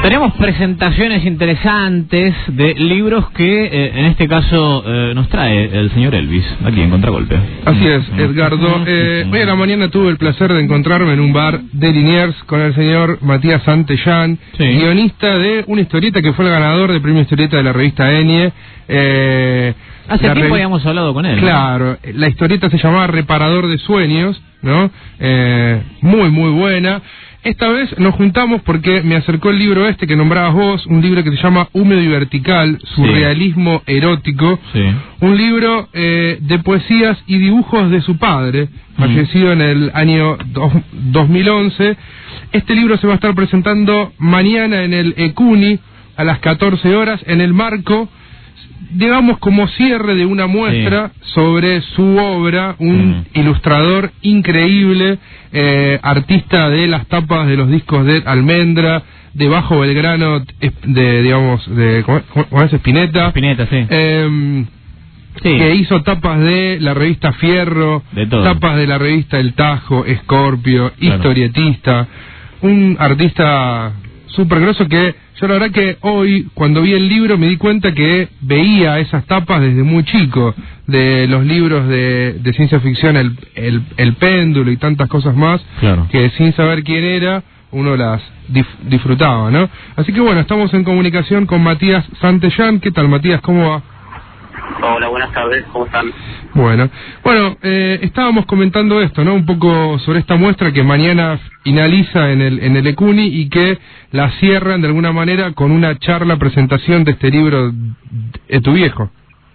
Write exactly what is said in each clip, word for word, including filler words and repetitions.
Tenemos presentaciones interesantes de libros que, eh, en este caso, eh, nos trae el señor Elvis, aquí en Contragolpe. Así es, Edgardo. Eh, hoy a la mañana tuve el placer de encontrarme en un bar de Liniers con el señor Matías Santellán, sí. guionista de una historieta que fue el ganador del premio historieta de la revista Enie. Eh, Hace tiempo rev... habíamos hablado con él. Claro, ¿no? La historieta se llamaba Reparador de Sueños, ¿no? Eh, muy, muy buena. Esta vez nos juntamos porque me acercó el libro este que nombrabas vos, un libro que se llama Húmedo y Vertical, Surrealismo sí. Erótico, sí. un libro eh, de poesías y dibujos de su padre, mm. fallecido en el año dos mil once. Este libro se va a estar presentando mañana en el ECUNI a las catorce horas en el marco, digamos, como cierre de una muestra sí. sobre su obra, un mm. ilustrador increíble, eh, artista de las tapas de los discos de Almendra, de Bajo Belgrano, de, digamos, de, ¿cómo, cómo es? Spinetta. Spinetta, sí. Eh, sí. Que hizo tapas de la revista Fierro, de todo. tapas de la revista El Tajo, Scorpio, claro. historietista, un artista súper grosso que yo la verdad que hoy, cuando vi el libro, me di cuenta que veía esas tapas desde muy chico, de los libros de, de ciencia ficción, el, el, el péndulo y tantas cosas más, claro. que sin saber quién era, uno las dif disfrutaba, ¿no? Así que bueno, estamos en comunicación con Matías Santellán. ¿Qué tal, Matías? ¿Cómo va? Hola, buenas tardes, ¿cómo están? Bueno, bueno, eh, estábamos comentando esto, ¿no? Un poco sobre esta muestra que mañana finaliza en el en el ECUNI y que la cierran de alguna manera con una charla, presentación de este libro de tu viejo.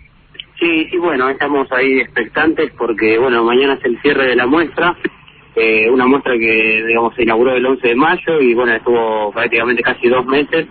Sí, sí, bueno, estamos ahí expectantes porque, bueno, mañana es el cierre de la muestra, eh, una muestra que, digamos, se inauguró el once de mayo y, bueno, estuvo prácticamente casi dos meses.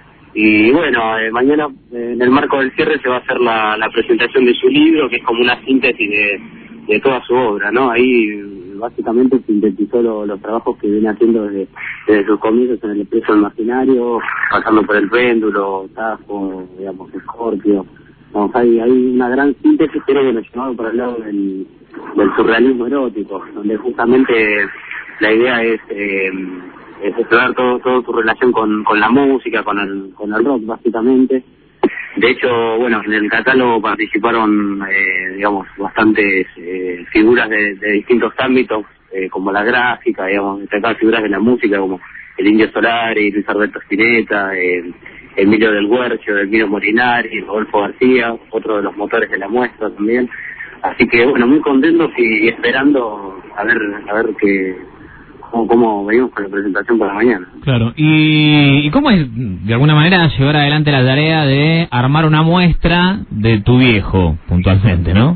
Y bueno, eh, mañana eh, en el marco del cierre se va a hacer la, la presentación de su libro, que es como una síntesis de, de toda su obra, ¿no? Ahí básicamente sintetizó lo, los trabajos que viene haciendo desde, desde sus comienzos en el Expreso del Marginario, pasando por el péndulo, Tajo, digamos, Scorpio. Vamos, hay, hay una gran síntesis, pero bueno, llevado para el lado del, del surrealismo erótico, donde justamente la idea es... Eh, es explorar todo, todo su relación con, con la música, con el, con el rock, básicamente. De hecho, bueno, en el catálogo participaron, eh, digamos, bastantes eh, figuras de, de distintos ámbitos, eh, como la gráfica, digamos, destacadas figuras de la música, como el Indio Solari, Luis Alberto Spinetta, eh, Emilio del Huercio, Emilio Molinari, Rodolfo García, otro de los motores de la muestra también. Así que, bueno, muy contentos y, y esperando a ver, a ver qué... Cómo, cómo venimos con la presentación para mañana. Claro, y, y cómo es, de alguna manera, llevar adelante la tarea de armar una muestra de tu viejo, puntualmente, ¿no?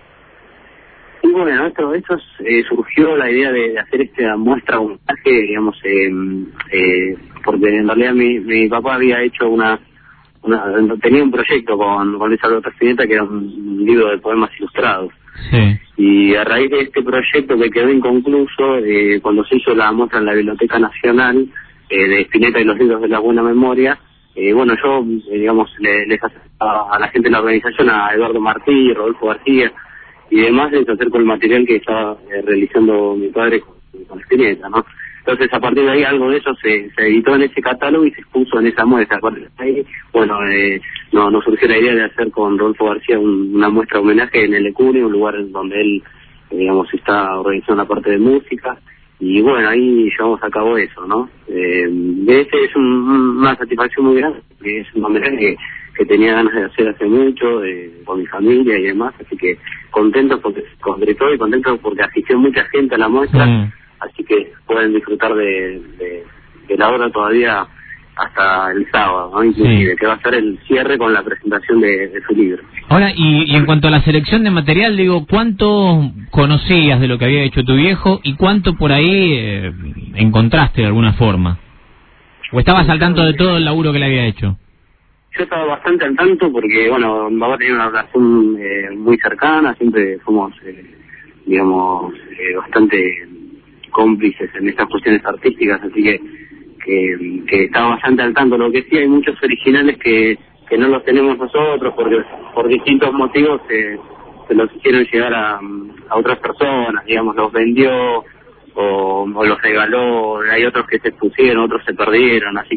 Sí, bueno, esto, esto eh, surgió la idea de, de hacer esta muestra, un viaje, digamos, eh, eh, porque en realidad mi, mi papá había hecho una, una tenía un proyecto con, con Luis Alberto Spinetta que era un libro de poemas ilustrados. Sí. Y a raíz de este proyecto que quedó inconcluso, eh, cuando se hizo la muestra en la Biblioteca Nacional eh, de Spinetta y los libros de la buena memoria, eh, bueno, yo, eh, digamos, le, les acerco a la gente de la organización, a Eduardo Martí, Rodolfo García y demás, les acerco el material que estaba eh, realizando mi padre con, con Spinetta, ¿no? Entonces, a partir de ahí, algo de eso se, se editó en ese catálogo y se expuso en esa muestra. A partir de ahí, bueno, eh, no, nos surgió la idea de hacer con Rodolfo García un, una muestra de homenaje en el ECUNI, un lugar donde él, eh, digamos, está organizando la parte de música. Y bueno, ahí llevamos a cabo eso, ¿no? Eh, ese es un, una satisfacción muy grande, que es un homenaje que, que tenía ganas de hacer hace mucho, eh, con mi familia y demás. Así que contentos porque se concretó y contentos porque asistió mucha gente a la muestra. Mm. Así que pueden disfrutar de, de, de la obra todavía hasta el sábado, ¿no? Inclusive, sí. que va a ser el cierre con la presentación de, de su libro. Ahora, y, y en cuanto a la selección de material, digo, ¿cuánto conocías de lo que había hecho tu viejo y cuánto por ahí eh, encontraste de alguna forma? ¿O estabas al tanto de todo el laburo que le había hecho? Yo estaba bastante al tanto porque, bueno, mi papá tenía una relación eh, muy cercana, siempre fuimos, eh, digamos, eh, bastante... cómplices en estas cuestiones artísticas, así que, que que estaba bastante al tanto. Lo que sí, hay muchos originales que, que no los tenemos nosotros porque por distintos motivos se, se los hicieron llegar a, a otras personas, digamos, los vendió o, o los regaló. Hay otros que se expusieron, otros se perdieron, así que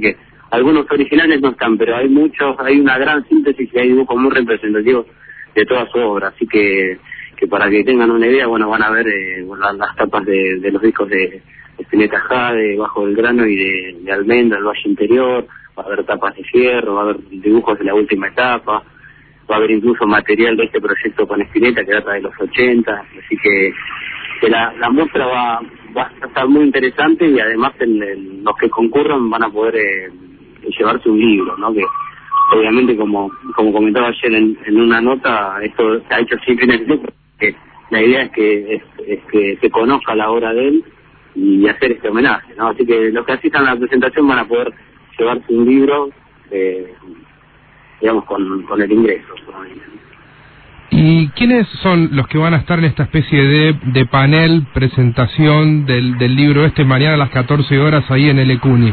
algunos originales no están, pero hay muchos, hay una gran síntesis y hay dibujos muy representativos de toda su obra, así que que para que tengan una idea, bueno, van a ver eh, las, las tapas de, de los discos de Spinetta Jade, Bajo del Grano y de, de Almendra, El Valle Interior, va a haber tapas de Fierro, va a haber dibujos de la última etapa, va a haber incluso material de este proyecto con Spinetta que data de los ochenta, así que, que la, la muestra va, va a estar muy interesante y además el, el, los que concurran van a poder eh, llevarse un libro, ¿no? Que obviamente, como como comentaba ayer en, en una nota, esto se ha hecho sin fines de lucro, que la idea es que es, es que se conozca la obra de él y hacer este homenaje, ¿no? Así que los que asistan a la presentación van a poder llevarse un libro, eh, digamos, con, con el ingreso. ¿Y quiénes son los que van a estar en esta especie de, de panel, presentación del, del libro este mañana a las catorce horas ahí en el Ecuni?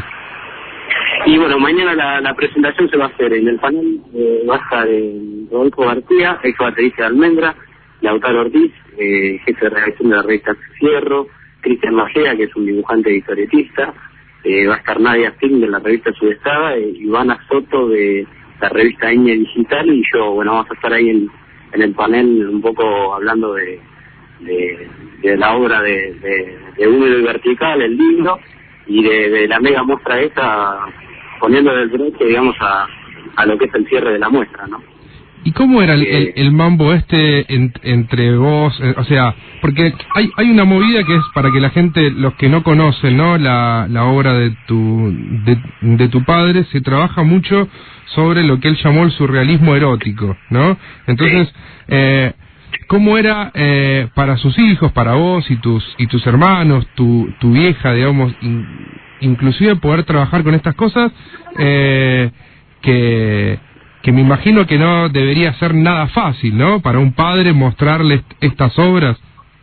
Y bueno, mañana la, la presentación se va a hacer en el panel, eh, va a estar en Rodolfo García, ex baterista de Almendra, Lautaro Ortiz, eh, jefe de redacción de la revista Fierro, Cristian Magea, que es un dibujante y historietista, eh, va a estar Nadia Fink de la revista Sudestada, eh, Ivana Soto de la revista Ñ Digital, y yo, bueno, vamos a estar ahí en, en el panel un poco hablando de, de, de la obra de, de, de Húmedo y Vertical, el libro, y de, de la mega muestra esa, poniéndole el broche, digamos, a, a lo que es el cierre de la muestra, ¿no? ¿Y cómo era el, el, el mambo este en, entre vos? Eh, o sea, porque hay hay una movida que es para que la gente, los que no conocen, ¿no? La, la obra de tu de, de tu padre, se trabaja mucho sobre lo que él llamó el surrealismo erótico, ¿no? Entonces, eh, ¿cómo era eh, para sus hijos, para vos y tus y tus hermanos, tu tu vieja, digamos, in, inclusive poder trabajar con estas cosas eh, que que me imagino que no debería ser nada fácil, ¿no? Para un padre mostrarles estas obras.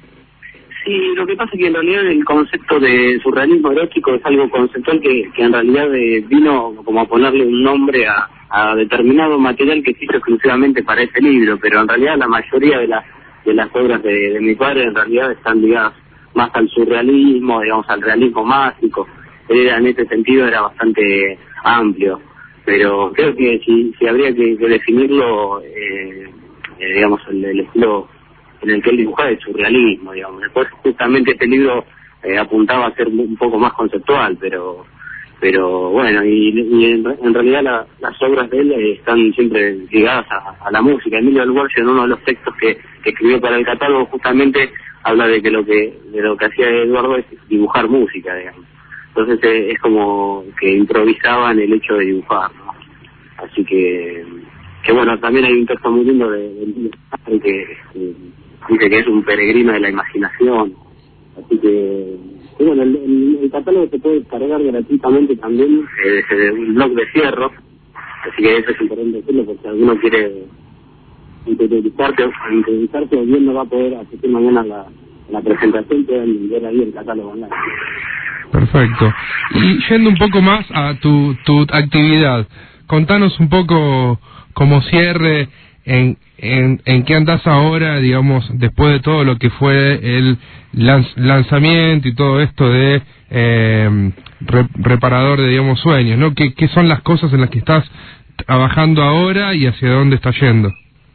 Sí, lo que pasa es que en realidad el concepto de surrealismo erótico es algo conceptual que, que en realidad eh, vino como a ponerle un nombre a, a determinado material que se hizo exclusivamente para ese libro, pero en realidad la mayoría de las de las obras de, de mi padre en realidad están ligadas más al surrealismo, digamos, al realismo mágico. Él era, en ese sentido era bastante amplio. Pero creo que si, si habría que, que definirlo, eh, eh, digamos, el, el estilo en el que él dibujaba el surrealismo, digamos. Después, justamente, este libro eh, apuntaba a ser un poco más conceptual, pero pero bueno, y, y en, en realidad la, las obras de él eh, están siempre ligadas a, a la música. Emilio del Guardia, en uno de los textos que, que escribió para el catálogo, justamente habla de que lo que de lo que hacía Eduardo es dibujar música, digamos. Entonces eh, es como que improvisaban el hecho de dibujar, ¿no? Así que, que bueno, también hay un texto muy lindo de, de, de que eh, dice que es un peregrino de la imaginación. Así que, que bueno, el, el, el catálogo se puede descargar gratuitamente también eh, desde un blog de Fierro, así que eso es importante decirlo, porque si alguno quiere interiorizarse, interiorizarse o bien no va a poder asistir mañana a la, la presentación, pueden ver ahí el catálogo online. Perfecto. Y yendo un poco más a tu, tu actividad, contanos un poco como cierre en, en, en qué andás ahora, digamos, después de todo lo que fue el lanz, lanzamiento y todo esto de eh, re, reparador de, digamos, sueños, ¿no? ¿Qué, ¿Qué son las cosas en las que estás trabajando ahora y hacia dónde estás yendo?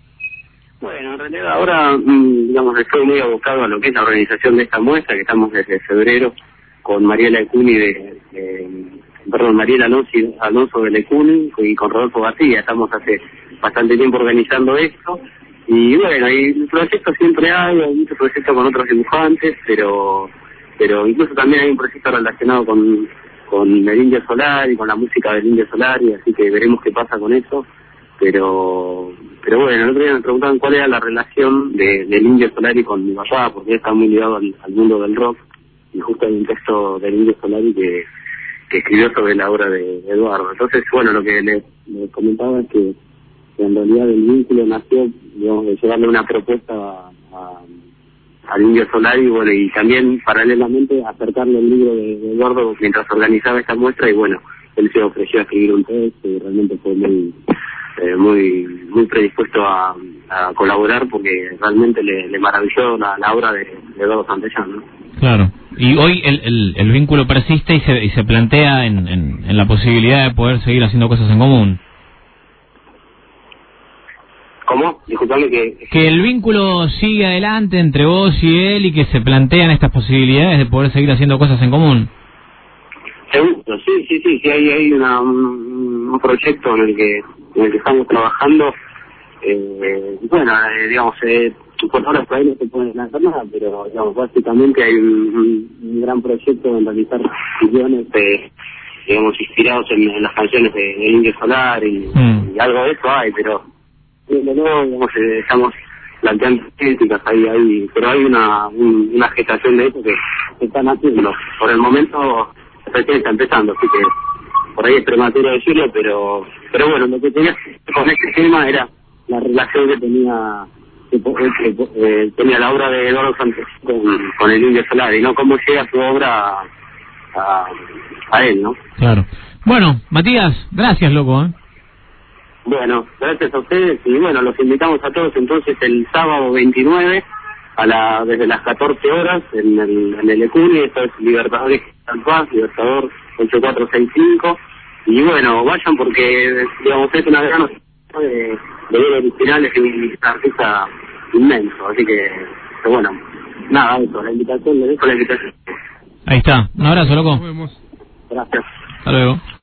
Bueno, en realidad ahora, digamos, estoy muy abocado a lo que es la organización de esta muestra, que estamos desde febrero con Mariela Ecuni de, de perdón, Mariela Alonso, Alonso de Lecuni y con Rodolfo García. Estamos hace bastante tiempo organizando esto. Y bueno, hay proyectos siempre hay, hay muchos proyectos con otros dibujantes, pero pero incluso también hay un proyecto relacionado con, con el Indio Solar y con la música del Indio Solar, y así que veremos qué pasa con eso. Pero pero bueno, el otro día me preguntaban cuál era la relación de, del Indio Solari con mi papá, porque él está muy ligado al, al mundo del rock, y justo hay un texto del Indio Solari que, que escribió sobre la obra de Eduardo. Entonces, bueno, lo que le, le comentaba es que, que en realidad el vínculo nació, digamos, de llevarle una propuesta a, a, al Indio Solari, y bueno, y también paralelamente acercarle el libro de, de Eduardo mientras organizaba esta muestra, y bueno, él se ofreció a escribir un texto y realmente fue muy eh, muy muy predispuesto a, a colaborar, porque realmente le, le maravilló la, la obra de, de Eduardo Santellán, ¿no? Claro. Y hoy el, el, el vínculo persiste y se, y se plantea en, en, en la posibilidad de poder seguir haciendo cosas en común. ¿Cómo? Disculpame que... Que el vínculo sigue adelante entre vos y él y que se plantean estas posibilidades de poder seguir haciendo cosas en común. Seguro, sí, sí, sí, sí, hay, hay una, un, un proyecto en el que en el que estamos trabajando. Eh, bueno, eh, digamos, eh, por ahora por ahí no se puede lanzar nada, pero digamos, básicamente hay un, un, un gran proyecto en realizar millones de, digamos, inspirados en, en las canciones de, de Indio Solari y, mm. y algo de eso hay, pero de nuevo, digamos, eh, estamos planteando críticas ahí, ahí, pero hay una, un, una gestación de eso que se están haciendo. Por el momento recién está empezando, así que por ahí es prematuro decirlo, pero pero bueno, lo que tenía con este tema era la relación que tenía que, que, eh, tenía la obra de Eduardo Santos con, con el Indio Solari, ¿no? Cómo llega su obra a, a, a él, ¿no? Claro. Bueno, Matías, gracias, loco, ¿eh? Bueno, gracias a ustedes y bueno, los invitamos a todos entonces el sábado veintinueve a la desde las catorce horas en el en el Ecuni, esto es Libertadores San Paz, Libertador ocho cuatro seis cinco, y bueno, vayan porque digamos es una gran de, de ver originales y un artista inmenso, así que, que bueno, nada, eso, la invitación, le dejo la invitación. Ahí está, un abrazo, loco. Nos vemos. Gracias. Hasta luego.